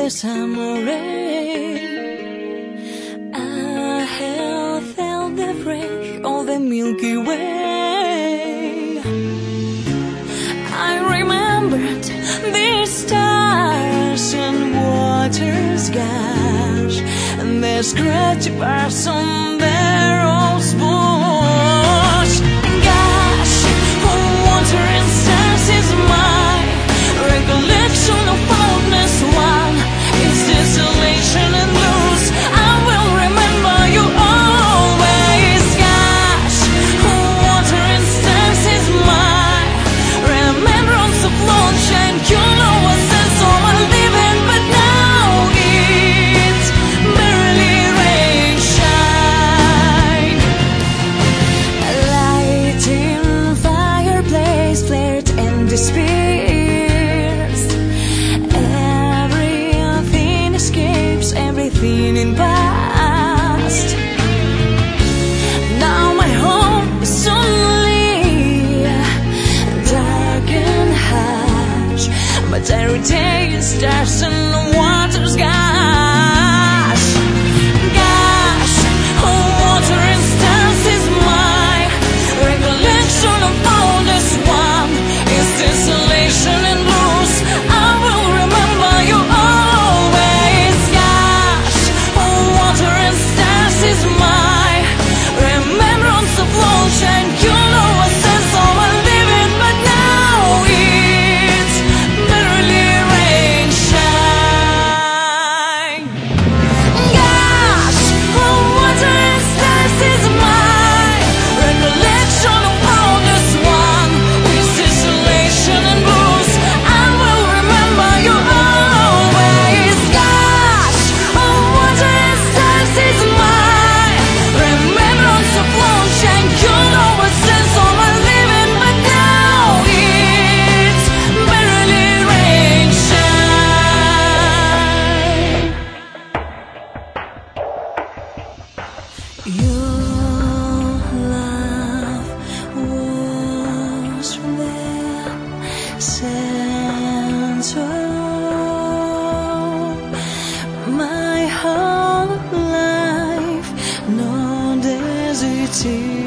the summer rain. I have felt the break of the Milky Way. I remembered the stars and water's gush, and the scratchy bars on the rose bush. Gosh, water and stars is my recollection of fondness. One is desolation and blues. I will remember you always. Gosh, water and stars is my remembrance of sunshine. You know what sense of my living, but now it's barely rain shine. A lighting fireplace flared and disappears. Everything escapes, everything in past. Now my home is suddenly dark and harsh, but every day it stars and the water's gosh. Gosh, water and stars is my recollection of all this. One is desolation and blues. I will remember you always. Gosh, water and stars is my remembrance of sunshine. You know a sense of my living, but now it's barely rain shine. Gosh, water and stars is my recollection of all this. One is desolation and blues. I will remember you always. Gosh, water and stars is my remembrance of sunshine. You know a sense of my living, but now it's barely rain shine. Your love was the center of my whole life, no desert.